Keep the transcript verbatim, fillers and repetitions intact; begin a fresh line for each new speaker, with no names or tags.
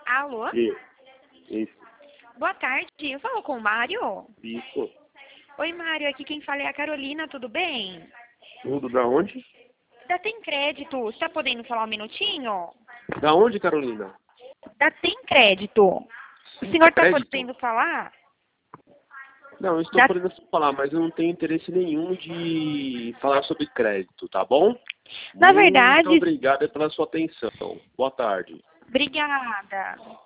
Alô?
E, isso,
Boa tarde, eu falo com o Mário?
isso.
Oi, Mário, aqui quem fala é a Carolina, tudo bem?
Tudo da onde?
Da Tem Crédito, você tá podendo falar um minutinho?
Da onde, Carolina?
Da Tem Crédito. O senhor tá
Crédito?
podendo falar?
Não, eu estou
Da...
podendo falar, mas eu não tenho interesse nenhum de falar sobre crédito, tá bom?
Na
Muito
verdade...
obrigado pela sua atenção. Boa tarde.
Obrigada.